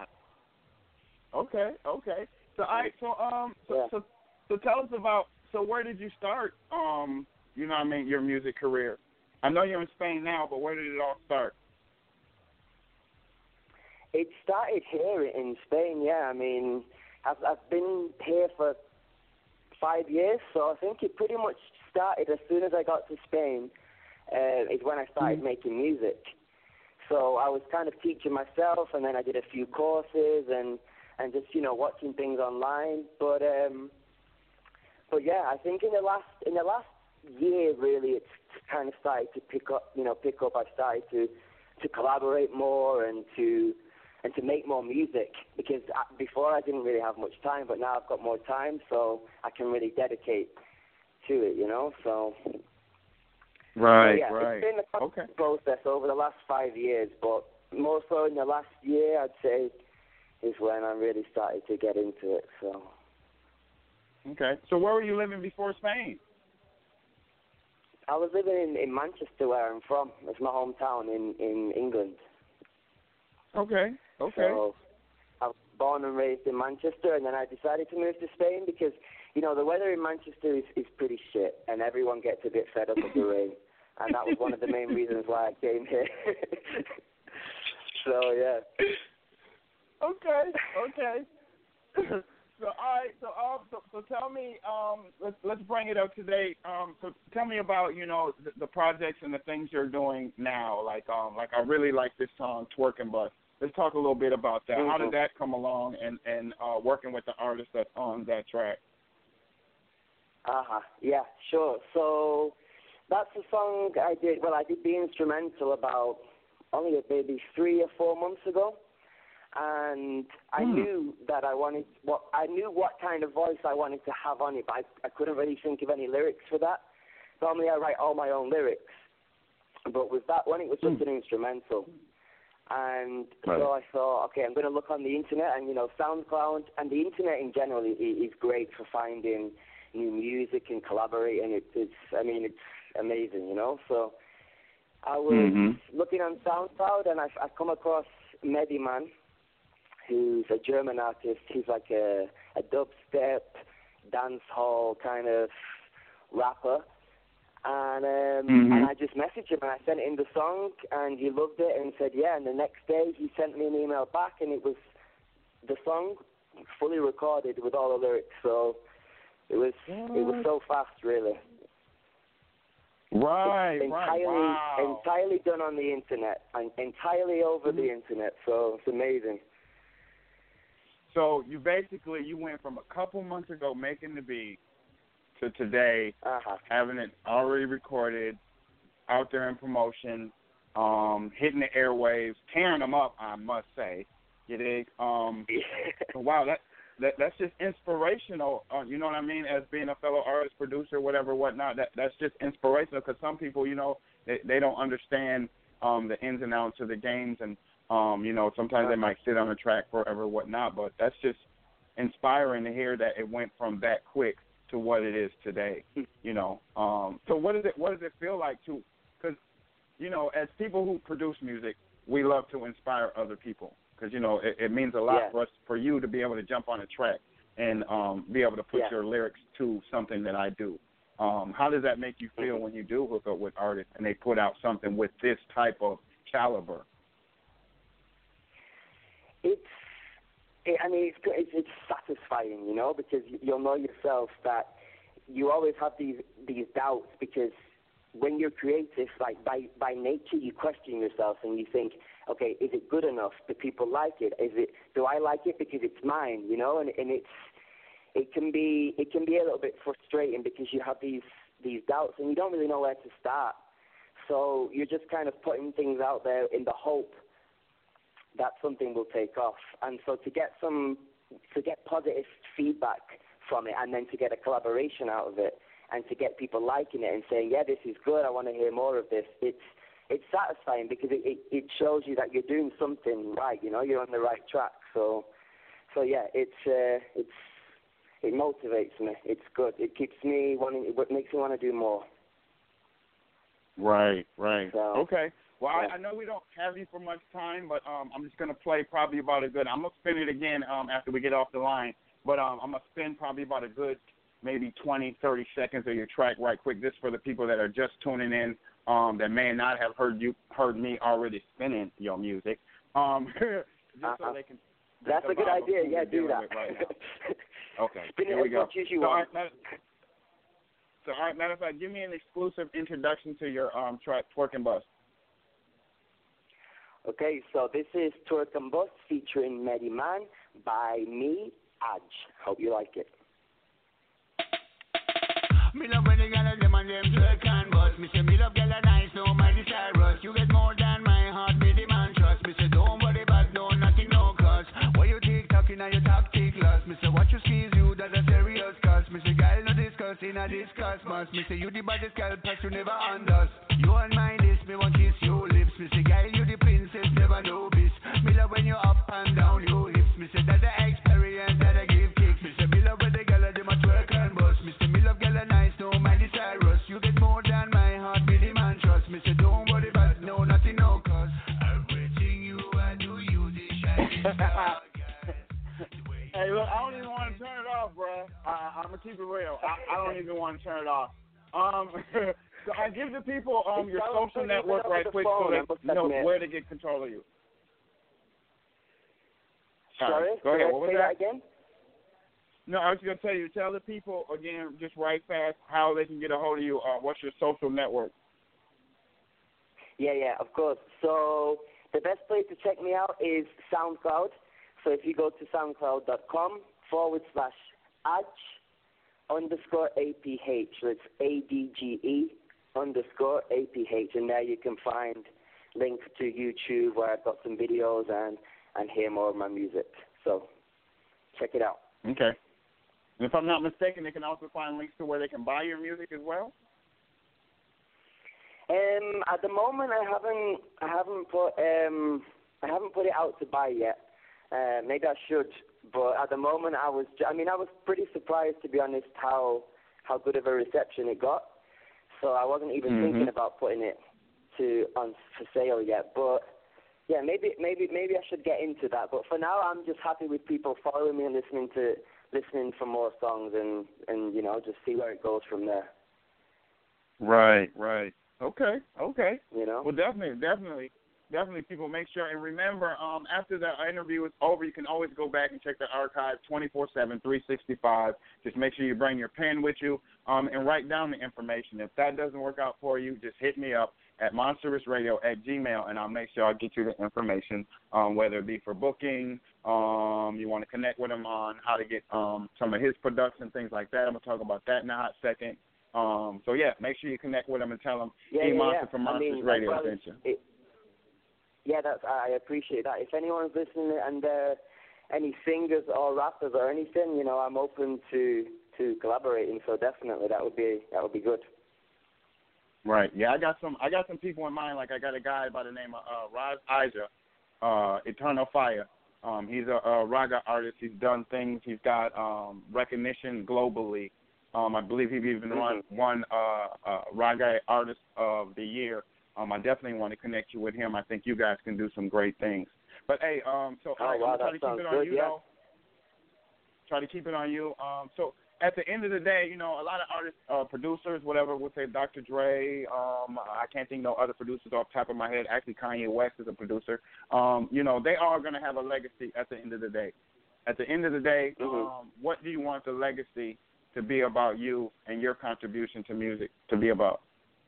Okay, okay. So I, so um, so, yeah. so, so tell us about. So where did you start? Um, you know what I mean, your music career. I know you're in Spain now, but where did it all start? It started here in Spain. Yeah, I mean, I've I've been here for five years, so I think it pretty much started as soon as I got to Spain. Uh, is when I started mm-hmm. making music. So I was kind of teaching myself, and then I did a few courses and and just you know watching things online. But um, but yeah, I think in the last in the last year, really, it's kind of started to pick up. You know, pick up. I started to to collaborate more and to and to make more music, because before I didn't really have much time, but now I've got more time, so I can really dedicate to it. You know, so. Right, so yeah, right. It's been a okay. process over the last five years, but more so in the last year, I'd say, is when I really started to get into it. So. Okay. So where were you living before Spain? I was living in, in Manchester, where I'm from. It's my hometown in, in England. Okay, okay. So I was born and raised in Manchester, and then I decided to move to Spain because, you know, the weather in Manchester is, is pretty shit, and everyone gets a bit fed up of the rain. And that was one of the main reasons why I came here. So, yeah. Okay, okay. So, all right, so, uh, so, so tell me, um, let's, let's bring it up to date. Um, so tell me about, you know, the, the projects and the things you're doing now. Like, um, like I really like this song, Twerking Bus. Let's talk a little bit about that. Mm-hmm. How did that come along, and, and uh, working with the artist that's on that track? Uh-huh, yeah, sure. So that's a song I did, well, I did the instrumental about only maybe three or four months ago. And I mm. knew that I wanted, what I knew what kind of voice I wanted to have on it, but I, I couldn't really think of any lyrics for that. Normally I write all my own lyrics, but with that one it was just mm. an instrumental. And right. so I thought, okay, I'm going to look on the internet, and, you know, SoundCloud and the internet in general is, is great for finding new music and collaborating. It, it's, I mean, it's amazing, you know. So I was mm-hmm. looking on SoundCloud, and I, I come across Mediman, who's a German artist. He's like a, a dubstep, dancehall kind of rapper. And um, mm-hmm. and I just messaged him, and I sent him the song, and he loved it and said, yeah. And the next day he sent me an email back, and it was the song fully recorded with all the lyrics. So it was it was so fast, really. Right, it's entirely, right, wow. entirely done on the internet, and entirely over mm-hmm. the internet. So it's amazing. So you basically, you went from a couple months ago making the beat to today, uh-huh. having it already recorded, out there in promotion, um, hitting the airwaves, tearing them up, I must say. You dig? Um, wow, that, that that's just inspirational. Uh, you know what I mean? As being a fellow artist, producer, whatever, whatnot, that that's just inspirational, because some people, you know, they, they don't understand um, the ins and outs of the games, and um, you know, sometimes they might sit on a track forever, whatnot. But that's just inspiring to hear that it went from that quick to what it is today, you know. Um, so what does it what does it feel like to, because, you know, as people who produce music, we love to inspire other people, because, you know, it, it means a lot yeah. for us, for you to be able to jump on a track and um, be able to put yeah. your lyrics to something that I do. Um, how does that make you feel mm-hmm. when you do hook up with artists and they put out something with this type of caliber? It's It, I mean, it's, it's it's satisfying, you know, because you'll know yourself that you always have these these doubts, because when you're creative, like by by nature, you question yourself and you think, okay, is it good enough? Do people like it? Is it? Do I like it because it's mine? You know, and and it's it can be it can be a little bit frustrating, because you have these these doubts and you don't really know where to start. So you're just kind of putting things out there in the hope that something will take off. And so to get some, to get positive feedback from it, and then to get a collaboration out of it, and to get people liking it and saying, yeah, this is good, I want to hear more of this, it's it's satisfying because it, it, it shows you that you're doing something right, you know, you're on the right track. So, so yeah, it's uh, it's it motivates me. It's good. It keeps me wanting. It makes me want to do more. Right, right. So, okay. Well, yeah. I, I know we don't have you for much time, but um, I'm just gonna play probably about a good. I'm gonna spin it again um, after we get off the line, but um, I'm gonna spin probably about a good maybe twenty, thirty seconds of your track right quick, just for the people that are just tuning in. Um, that may not have heard you heard me already spinning your music, um, just uh-huh. so they can. That's a good idea. Yeah, do that. Right okay, Spin here it we as go. much as you so, want. all right, matter, so, all right, matter of fact, give me an exclusive introduction to your um, track, Twerk and Bust. Okay, so this is Twerk and Bust featuring Mehdi Man by me, Aj. Hope you like it. Me love when the gyal a them and them twerk and bust. Me say me love gyal a nice, no my desire rush. You get more than my heart, me demand trust. Me say don't worry about no nothing, no cause. What you tick talking and you talk tick lost. Me say what you squeeze you, that's a serious cause. Me say gyal no discuss in a discuss must. Me say you the baddest gyal, plus you never undust. You and my this, me want kiss your lips. Me say gyal you the princess, never know this. Me love when you up and down your hips. Me say that the experience that I give kicks. Me say me love when the gyal a them a twerk and bust. Me say me love gyal a nice. No man desirous, you get more than my heart, me demand trust. Me say don't worry about no nothing, no cause everything you I do, you this Hey, look, I don't even want to turn it off, bro. I, I'm gonna keep it real. I, I don't even want to turn it off. Um, so I give the people um your social network right quick so they know where to get control of you. Sorry, right, go ahead. What was say that? that again? No, I was going to tell you, tell the people, again, just right fast, how they can get a hold of you. Uh, what's your social network? Yeah, yeah, of course. So the best place to check me out is SoundCloud. So if you go to soundcloud.com forward slash Aj underscore A P H. So it's A D G E underscore A P H. And there you can find links to YouTube where I've got some videos and, and hear more of my music. So check it out. Okay. And if I'm not mistaken, they can also find links to where they can buy your music as well. Um, at the moment, I haven't, I haven't put, um, I haven't put it out to buy yet. Uh, maybe I should, but at the moment, I was, I mean, I was pretty surprised, to be honest, how, how good of a reception it got. So I wasn't even mm-hmm. thinking about putting it to on for sale yet. But yeah, maybe, maybe, maybe I should get into that. But for now, I'm just happy with people following me and listening to. listening for more songs and, and, you know, just see where it goes from there. Right, right. Okay, okay. You know? Well, definitely, definitely, definitely people make sure. And remember, um, after the interview is over, you can always go back and check the archive twenty-four seven, three sixty-five. Just make sure you bring your pen with you um, and write down the information. If that doesn't work out for you, just hit me up at monstrous radio at gmail, and I'll make sure I get you the information, um, whether it be for booking, um, you want to connect with him on how to get um, some of his production, things like that. I'm going to talk about that in a hot second. Um, so, yeah, make sure you connect with him and tell him yeah, he yeah, Monster yeah. from Monsters I mean, Radio well, sent you. It, yeah, that's, I appreciate that. If anyone's listening and uh, any singers or rappers or anything, you know, I'm open to, to collaborating, so definitely that would be that would be good. Right. Yeah, I got some. I got some people in mind. Like I got a guy by the name of uh, Raz Isa, uh, Eternal Fire. Um, he's a, a raga artist. He's done things. He's got um, recognition globally. Um, I believe he even mm-hmm. won one uh, uh, raga artist of the year. Um, I definitely want to connect you with him. I think you guys can do some great things. But hey, um, so oh, I, wow, I'm trying to keep it on good, you, yeah. though. Try to keep it on you. Um, so. At the end of the day, you know, a lot of artists, uh, producers, whatever, would say Doctor Dre. Um, I can't think no other producers off the top of my head. Actually, Kanye West is a producer. Um, you know, they are going to have a legacy at the end of the day. At the end of the day, mm-hmm. um, what do you want the legacy to be about you and your contribution to music to be about?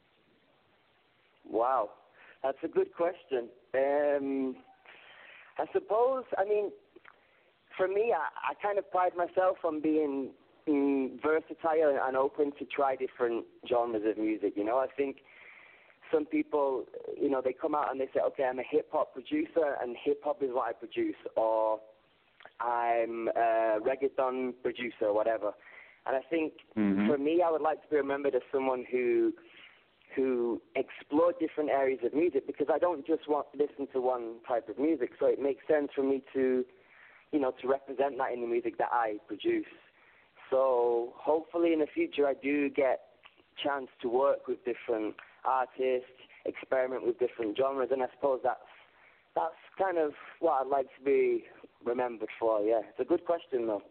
Wow, that's a good question. Um, I suppose, I mean, for me, I, I kind of pride myself on being mm, versatile and open to try different genres of music. You know, I think some people, you know, they come out and they say, okay, I'm a hip-hop producer, and hip-hop is what I produce, or I'm a reggaeton producer, whatever. And I think Mm-hmm. for me, I would like to be remembered as someone who who explored different areas of music, because I don't just want to listen to one type of music. So it makes sense for me to, you know, to represent that in the music that I produce. So hopefully in the future I do get chance to work with different artists, experiment with different genres, and I suppose that's that's kind of what I'd like to be remembered for. Yeah, it's a good question though.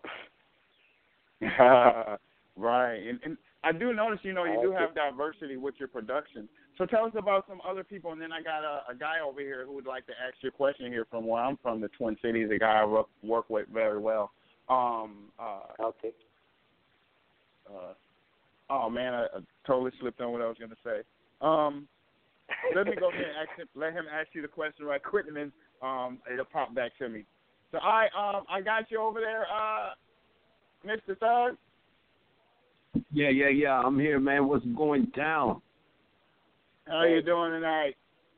Right, and, and I do notice, you know, you do have diversity with your production. So tell us about some other people, and then I got a, a guy over here who would like to ask you a question here from where I'm from, the Twin Cities, a guy I work, work with very well. Um, uh, okay. Uh, oh, man, I, I totally slipped on what I was going to say. Um, let me go ahead and ask him, let him ask you the question right quick, and then um, it'll pop back to me. So I um, I got you over there, uh, Mister Thug. Yeah, yeah, yeah. I'm here, man. What's going down? How you doing tonight?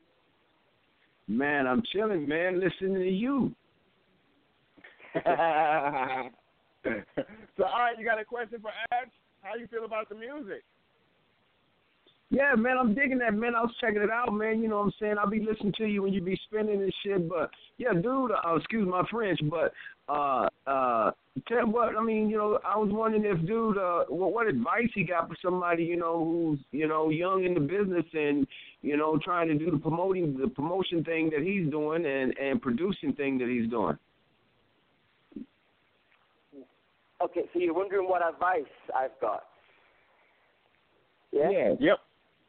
Man, I'm chilling, man. Listening to you. So, all right, you got a question for Ash? How you feel about the music? Yeah, man, I'm digging that, man. I was checking it out, man. You know what I'm saying? I'll be listening to you when you be spinning and shit. But, yeah, dude, uh, excuse my French, but uh, uh, tell what, I mean, you know, I was wondering if, dude, uh, what, what advice he got for somebody, you know, who's, you know, young in the business and, you know, trying to do the promoting, the promotion thing that he's doing and, and producing thing that he's doing. Okay, so you're wondering what advice I've got? Yeah? Yeah. Yep.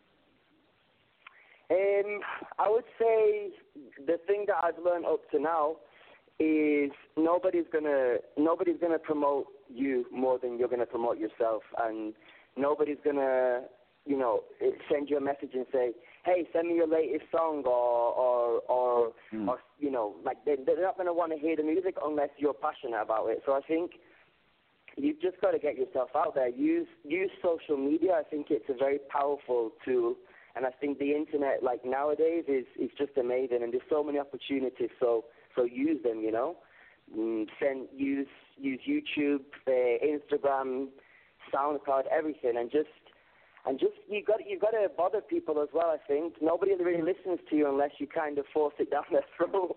Um, I would say the thing that I've learned up to now is nobody's gonna nobody's gonna promote you more than you're gonna promote yourself, and nobody's gonna, you know, send you a message and say, hey, send me your latest song, or or or, mm. or you know, like they, they're not gonna want to hear the music unless you're passionate about it. So I think you've just got to get yourself out there. Use use social media. I think it's a very powerful tool. And I think the internet, like nowadays, is, is just amazing, and there's so many opportunities. So so use them, you know. Mm, send use use YouTube, uh, Instagram, SoundCloud, everything, and just and just you got you got to bother people as well. I think nobody really listens to you unless you kind of force it down their throat.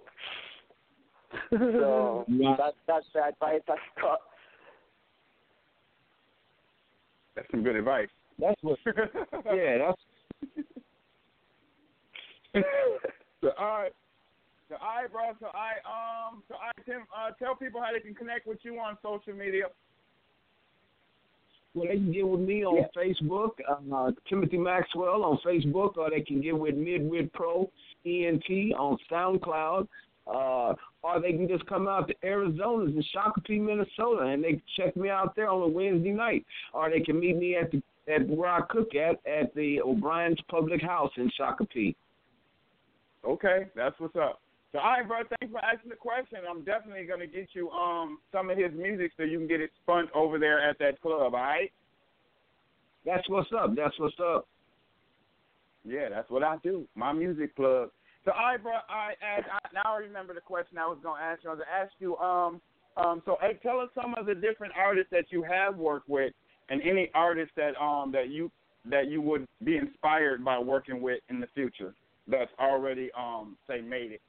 So yeah. that's that's the advice I've got. That's some good advice. That's what. Yeah, that's. So, all right. So, all right, bro. So, I um, so I Tim, uh, tell people how they can connect with you on social media. Well, they can get with me on yeah. Facebook, uh, Timothy Maxwell on Facebook, or they can get with Midwit Pro E N T on SoundCloud, uh, or they can just come out to Arizona's in Shakopee, Minnesota, and they check me out there on a Wednesday night, or they can meet me at the at where I cook at at the O'Brien's Public House in Shakopee. Okay, that's what's up. So, all right, bro, thanks for asking the question. I'm definitely going to get you um some of his music so you can get it spun over there at that club, all right? That's what's up. That's what's up. Yeah, that's what I do, my music plug. So, all right, bro, all right, Ash, I, now I remember the question I was going to ask you. I was going to ask you, um, um, so, hey, tell us some of the different artists that you have worked with and any artists that um that you that you would be inspired by working with in the future that's already um say made it.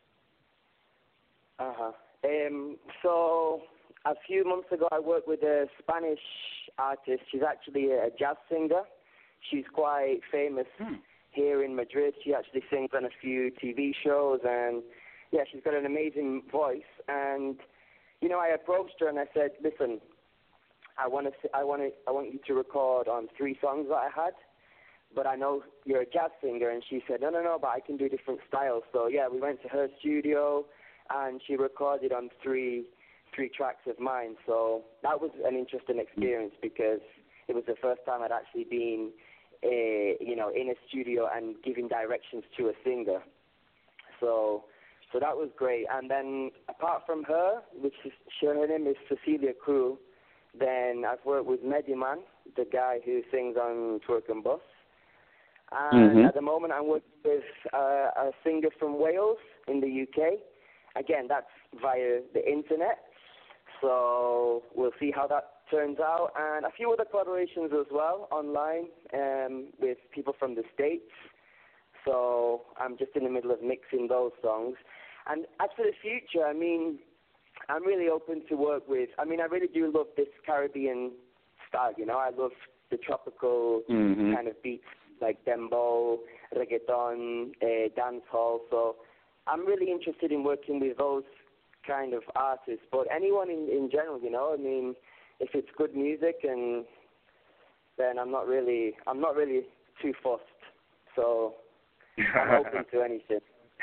Uh huh. Um. So a few months ago, I worked with a Spanish artist. She's actually a jazz singer. She's quite famous hmm. here in Madrid. She actually sings on a few T V shows, and yeah, she's got an amazing voice. And you know, I approached her and I said, "Listen, I want to, I want to, I want you to record on three songs that I had, but I know you're a jazz singer." And she said, "No, no, no, but I can do different styles." So yeah, we went to her studio, and she recorded on three, three tracks of mine. So that was an interesting experience because it was the first time I'd actually been, uh, you know, in a studio and giving directions to a singer. So, so that was great. And then apart from her, which is her name is Cecilia Crew. Then I've worked with Mediman, the guy who sings on Twerk and Bus. And Mhm. at the moment, I'm working with uh, a singer from Wales in the U K. Again, that's via the internet. So we'll see how that turns out. And a few other collaborations as well online um, with people from the States. So I'm just in the middle of mixing those songs. And as for the future, I mean, I'm really open to work with, I mean, I really do love this Caribbean style, you know. I love the tropical Mhm. kind of beats like dembow, reggaeton, uh, dancehall. So I'm really interested in working with those kind of artists. But anyone in, in general, you know, I mean, if it's good music, and then I'm not really, I'm not really too fussed. So I'm open to anything.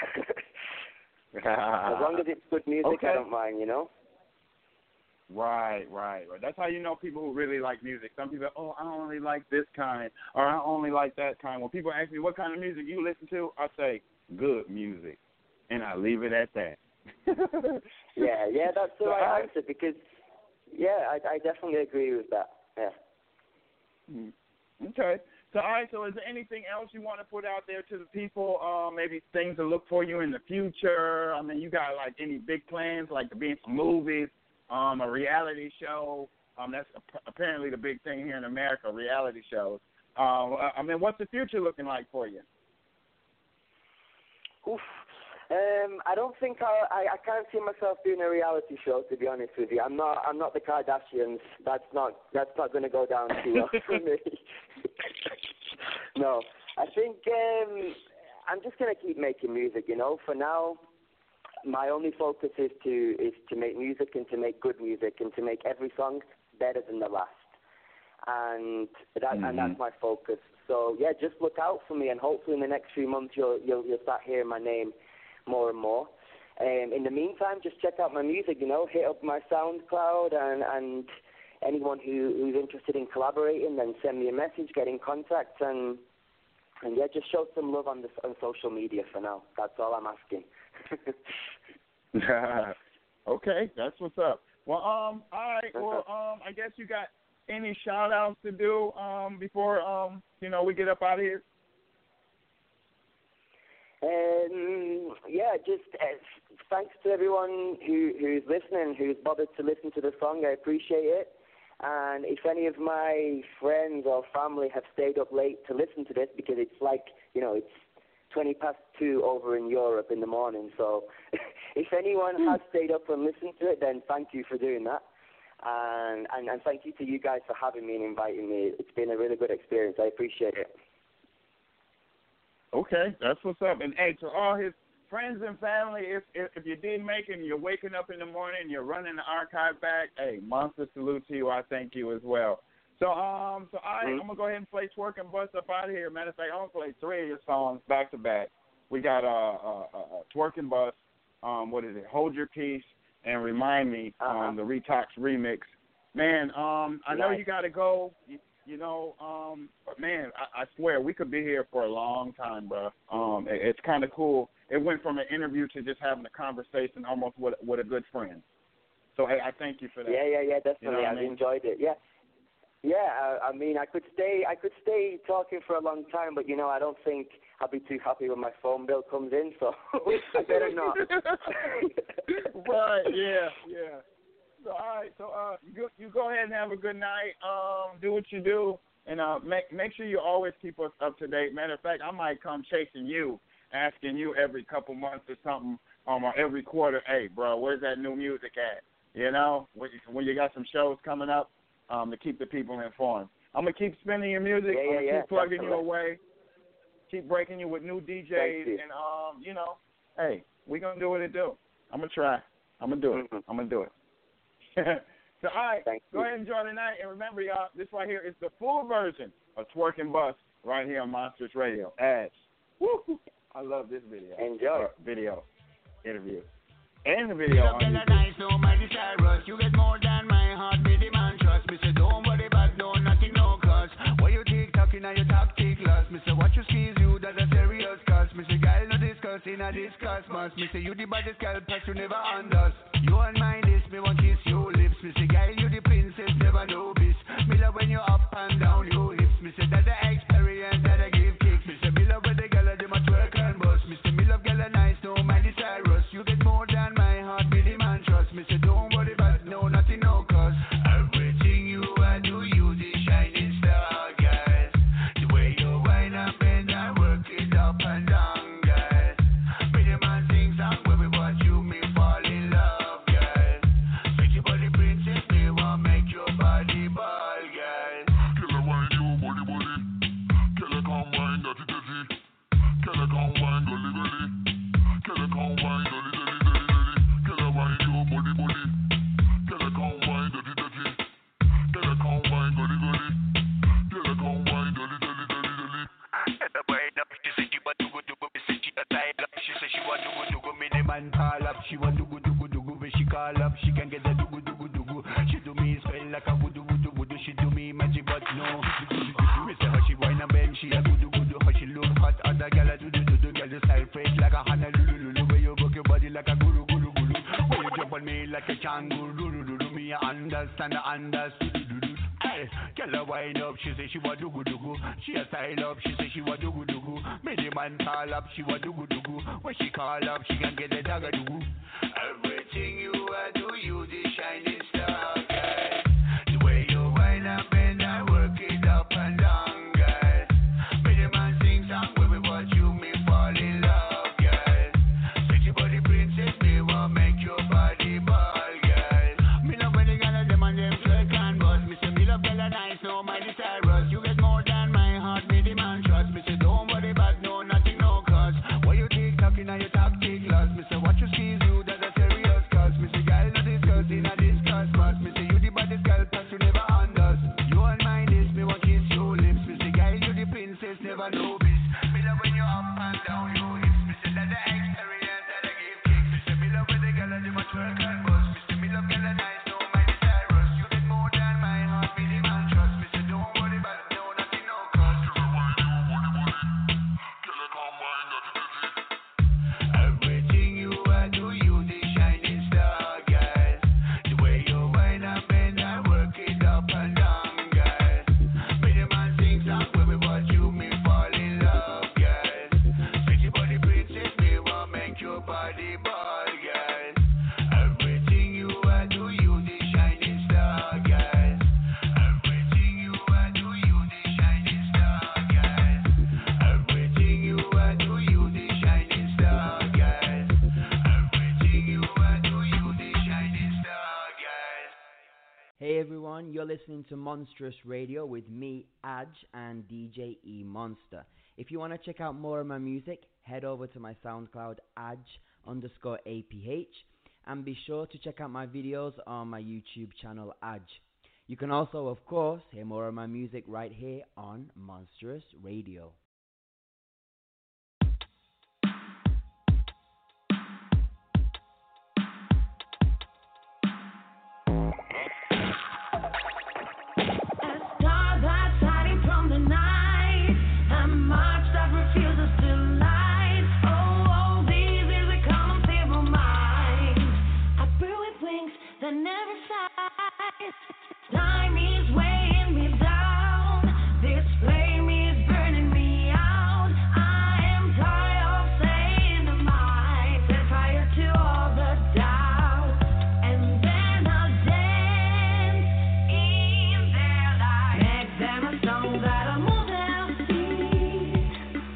As long as it's good music, Okay. I don't mind, you know. Right, right, right. That's how you know people who really like music. Some people, oh, I only like this kind, or I only like that kind. When people ask me what kind of music you listen to, I say good music, and I leave it at that. Yeah, yeah, that's the So right I- answer because, yeah, I, I definitely agree with that. Yeah. Mm. Okay. So, all right, so is there anything else you want to put out there to the people, uh, maybe things to look for you in the future? I mean, you got, like, any big plans, like to be in some movies, um, a reality show? Um, that's ap- apparently the big thing here in America, reality shows. Um, I mean, what's the future looking like for you? Oof. Um, I don't think I, I I can't see myself doing a reality show. To be honest with you, I'm not I'm not the Kardashians. That's not that's not going to go down too well for me. No, I think um, I'm just going to keep making music. You know, for now, my only focus is to is to make music and to make good music and to make every song better than the last. And that Mm-hmm. and that's my focus. So yeah, just look out for me, and hopefully in the next few months you'll you'll you'll start hearing my name more and more. Um, in the meantime, just check out my music, you know, hit up my SoundCloud, and, and anyone who, who's interested in collaborating, then send me a message, get in contact, and and yeah, just show some love on the, on social media for now. That's all I'm asking. Okay, that's what's up. Well, um, all right, well, um, I guess you got any shout-outs to do um, before, um, you know, we get up out of here? Um, yeah, just uh, thanks to everyone who, who's listening, who's bothered to listen to the song. I appreciate it. And if any of my friends or family have stayed up late to listen to this, because it's like, you know, it's twenty past two over in Europe in the morning. So if anyone has stayed up and listened to it, then thank you for doing that. And, and, and thank you to you guys for having me and inviting me. It's been a really good experience. I appreciate it. Okay, that's what's up. And, hey, to all his friends and family, if if, if you did make it and you're waking up in the morning and you're running the archive back, hey, monster salute to you. I thank you as well. So, um, so I, Mm-hmm. I'm going to go ahead and play Twerk and Bust up out of here. Matter of fact, I'm going to play three of your songs back to back. We got uh, uh, uh, Twerk and Bust, um, what is it, Hold Your Peace, and Remind Me, Uh-huh. um, the Retox remix. Man, um, I know Nice. you got to go. You, you know, um, but man, I, I swear we could be here for a long time, bro. Um, it, it's kind of cool. It went from an interview to just having a conversation, almost with with a good friend. So hey, I thank you for that. Yeah, yeah, yeah, definitely. You know what I I've mean? enjoyed it. Yeah, yeah. I, I mean, I could stay, I could stay talking for a long time, but you know, I don't think I'll be too happy when my phone bill comes in. So I better not. Right? Yeah, yeah. So all right. So uh, you you go ahead and have a good night. Um, do what you do, and uh, make make sure you always keep us up to date. Matter of fact, I might come chasing you, asking you every couple months or something, um, or every quarter. Hey, bro, where's that new music at? You know, when you, when you got some shows coming up, um, to keep the people informed. I'm gonna keep spinning your music. Yeah, I'm gonna yeah, yeah, keep plugging definitely. you away. Keep breaking you with new D Js, Thank you. and um, you know, hey, we gonna do what it do. I'm gonna try. I'm gonna do it. Mhm. I'm gonna do it. So, all right, Thank go you. ahead and enjoy the night. And remember, y'all, this right here is the full version of Twerk and Bust right here on Monsters Radio. Ads. Woo! I love this video. Enjoy. Uh, video. Interview. And the video on Girl, YouTube. nice, no mighty Cyrus. You get more than my heart, be the man trust. Me say don't worry about no nothing, no cause. What you take talking and you talk take loss. Me say what you squeeze you, that a serious cause. Me say girl no discuss in a discuss must. Me say you the baddest girl, pass you never under. You and my list, me want kiss your lips. Me say girl you the princess, never know this. Me love when you up and down your hips. Me say that the experience that I give kicks. Me say man call up, she want dugu dugu dugu. When she call up, she can get the dugu dugu dugu. She do me spell like a voodoo voodoo voodoo. She do me magic, but no. Me say how she whine and bend, she a voodoo voodoo. How she look hot, other gyal a do do do do. Gyal the style fresh like a Honolulu. Where you work your body like a guru guru guru. Where you jump on me like a kangaroo. Me a understand, I understand. Hey, girl a wind up, she say she want dugu dugu. She a style up, she say she want dugu dugu. Me the man call up, she want dugu dugu. When she call up, she can get the dagga dugu. Everything you a do, you the shining star, girl. The way you wind up and I work it up and down, girl. Me the man sing song when we watch you, me fall in love, girl. Sexy body princess, me want make your body ball, girl. Me love when the girl them and them twerk and bust. Me say me love girl a nice, no my desirous. You get more than my heart, me the man trust. Me say don't worry about no nothing, no cause. Why you tick tocking and you talk tick lost? Me say what you squeeze you, that's a serious cause. Me say girl no discuss in a discuss but me say you the baddest girl plus you never unders. You and mine is me want kiss your lips. Me say girl you the princess, never know this. Me love when you up and down your hips. Me say that the experience that I give kicks. Me say me love when the girl a them a twerk and bust. Me say me love girl a nice, no my desirous. You get more than my heart, me the man trust. Me say don't worry about no nothing, no cause. Everything you a do, you the shining star, girl. The way you wind up and I work it up and down, girl. Me the man sing song when we watch you, me fall in love, girl. Sexy body princess, me want make your body ball, girl. Everything you a do, you the shining star, girl. Everything you a do, you the shining star, girl. Everything you a do, you the shining star, girl. Everything you a do, you the shining star, girl. Hey everyone, you're listening to Monstrous Radio with me, Aj, and D J E Monster. If you want to check out more of my music, head over to my SoundCloud, Aj underscore A P H, and be sure to check out my videos on my YouTube channel, Aj. You can also, of course, hear more of my music right here on Monstrous Radio. A star that's hiding from the night, a march that refuses to light. Oh, oh, this is a common feeble mind. A bird with wings that never flies. Time is weighing me down. This flame is burning me out. I am tired of saying the mind. Set fire to all the doubt, and then I'll dance in their light. Make them a song that'll move their feet.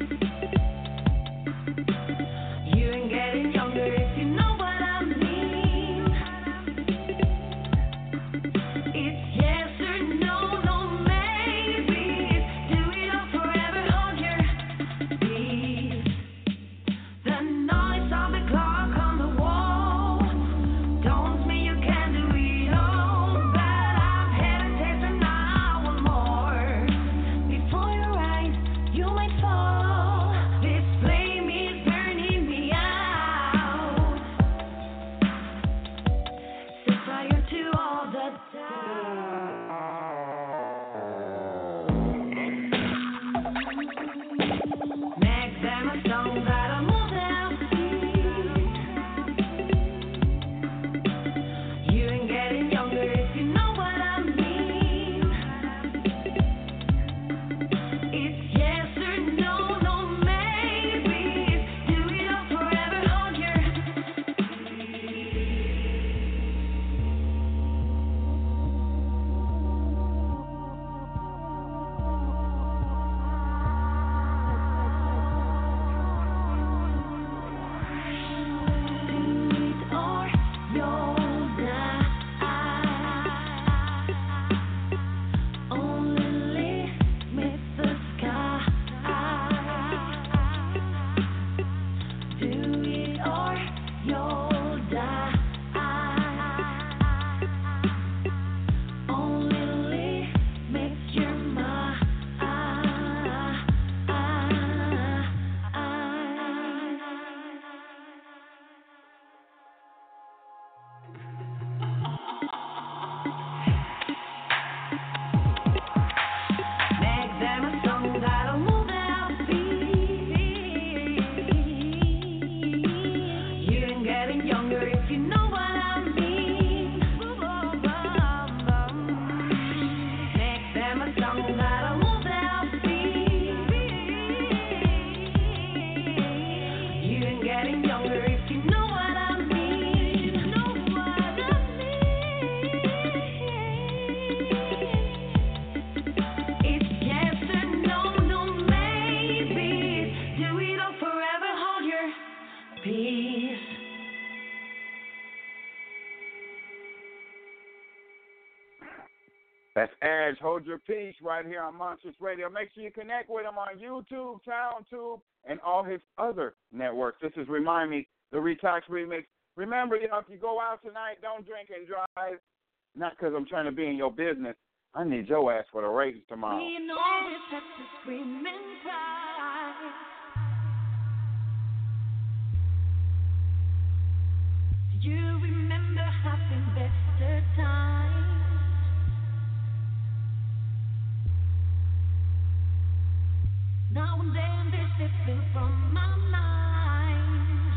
You ain't getting younger if you know what I mean. It's yes or no, no maybe. Do it all forever, hold your peace. The noise of the clock on the wall don't mean you can do it all. But I've had a taste and I want more. Before your eyes, you might fall. This flame is burning me out. Set fire to all the doubt. Make them a song that'll move their feet. You ain't getting younger if you know what I mean. It's yes or no, That's Edge. Hold your peace right here on Monstrous Radio. Make sure you connect with him on YouTube, SoundTube, and all his other networks. This is Remind Me, the Retox Remix. Remember, you know, if you go out tonight, don't drink and drive. Not because I'm trying to be in your business. I need your ass for the race tomorrow. We know it's have to scream and cry. Do you remember having better times? Now and then they're slipping from my mind.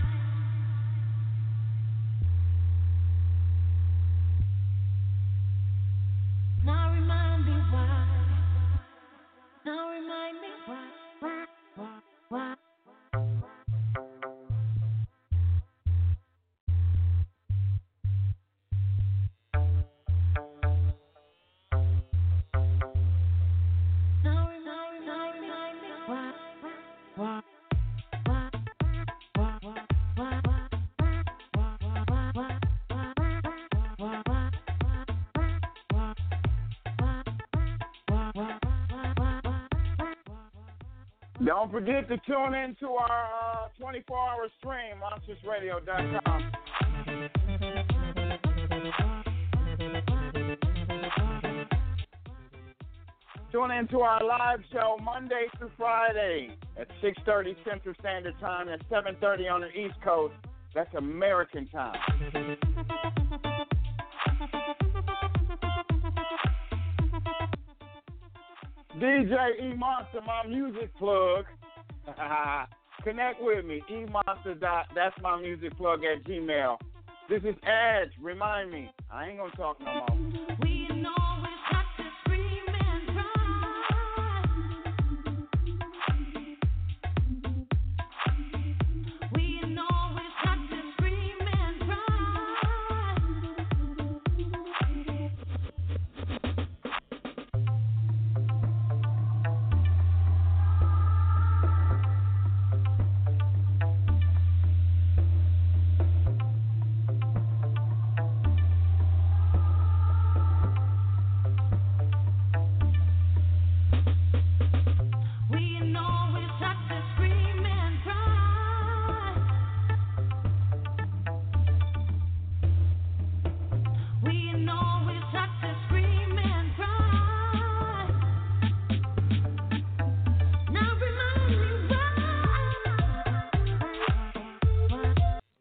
Now remind me why. Now remind me why. Why? Why? Why? Now remind, now remind me why. Why? Why? Why? Why? Don't forget to tune in to our uh, twenty-four hour stream, monstrous radio dot com. Tune in to our live show Monday through Friday at six thirty Central Standard Time and seven thirty on the East Coast. That's American time. D J E-Monster, my music plug. Connect with me, E-Monster. That's my music plug at Gmail. This is Edge. Remind me. I ain't going to talk no more.